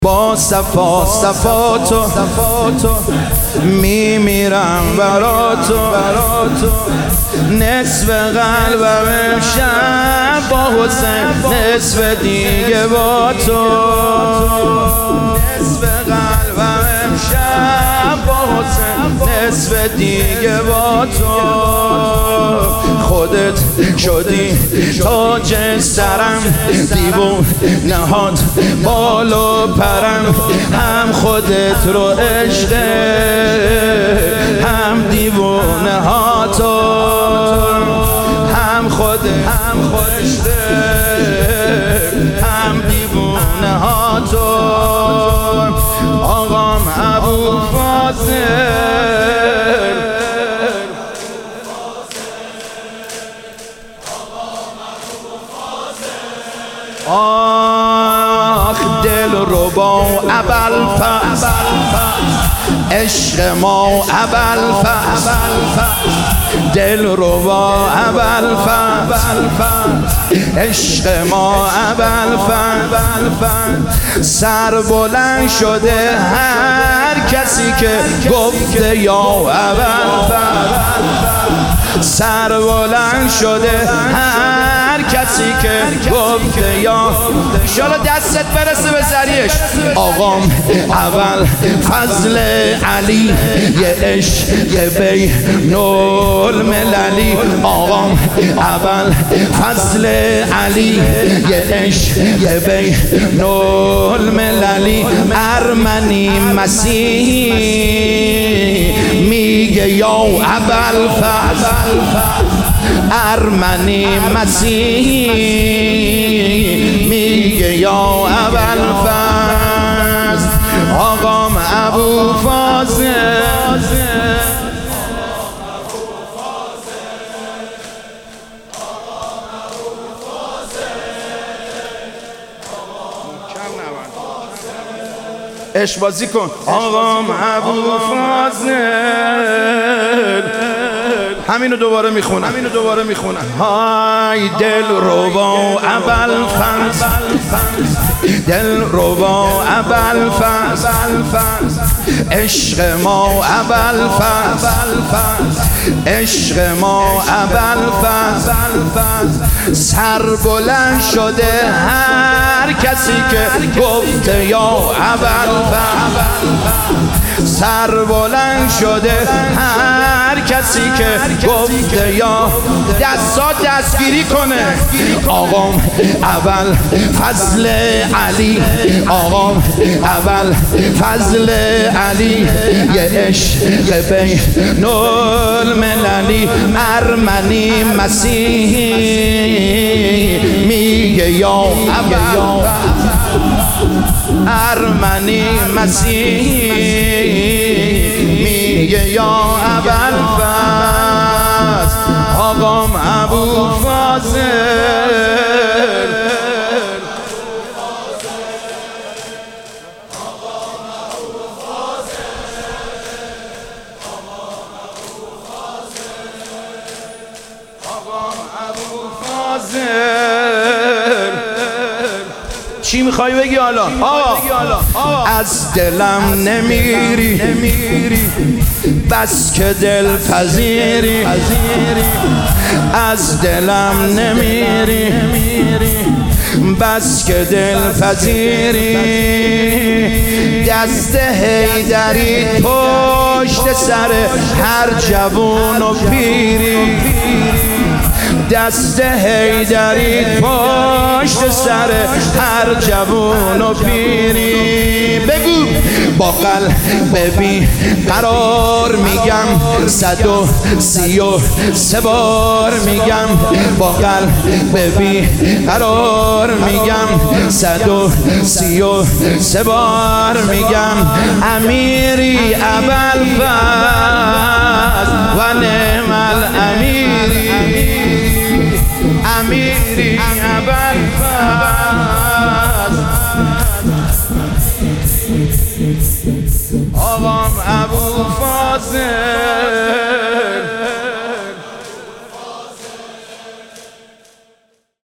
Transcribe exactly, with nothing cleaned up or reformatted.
با صفا صفا تو میمیرم برا تو، نصف قلبم امشب با حسین، نصف دیگه با تو، نصف قلبم امشب با حسین، نصف دیگه با تو. خودت شدی تاج سرم، دیوون نهاد بالا پرم، هم خودت رو عشقه هم دیوونه ها تو، هم خودت هم خودت هم دیوونه ها تو. آقام ابوالفاضل آخ دل ربا ابوالفضل، عشق ما ابوالفضل، دل ربا ابوالفضل، عشق ما ابوالفضل. سر بلند شده هر کسی که گفته یا ابوالفضل، سر بلند شده هر کسی که گفته یا. انشالله دستت برسه به ذریعش. آقام اول فضل علی، یه عشق بین المللی. آقام اول فضل علی، یه عشق بین المللی. ارمنی مسیحی میگه یا ابوالفضل، ارمنی مسیحی میگه یا ابوالفضل. آقام ابوالفاضل عشق بازی کن. آقام ابوالفاضل همینو دوباره میخونم، همینو دوباره میخونم. های دل ربا ابوالفضل، دل ربا ابوالفضل، عشق ما ابوالفضل، عشق ما ابوالفضل. سر بلند شده هر کسی که گفته یا ابوالفضل، سر بلند شده هر کسی که گفته یا. دستا دستگیری کنه. آقام اول فضل علی، آقام اول فضل علی، یه عشق بین المللی. ارمنی مسیحی میگه یا ابوالفضل، ارمنی مسیحی میگه یا ابوالفضل. آقام ابوالفاضل چی میخوای بگی حالا؟ آقا از دلم نمیری بس که دل پذیری، از دلم نمیری بس که دل پذیری. دست حیدری پشت سر هر جوون و پیری، دست حیدری پشت سر هر جوون و پیری. بگو با قلب بی قرار میگم، صد و سی و سه بار میگم. با قلب بی قرار میگم، صد و سی و سه بار میگم. امیری ابوالفضل و نعم الامیری، امیری ابوالفضل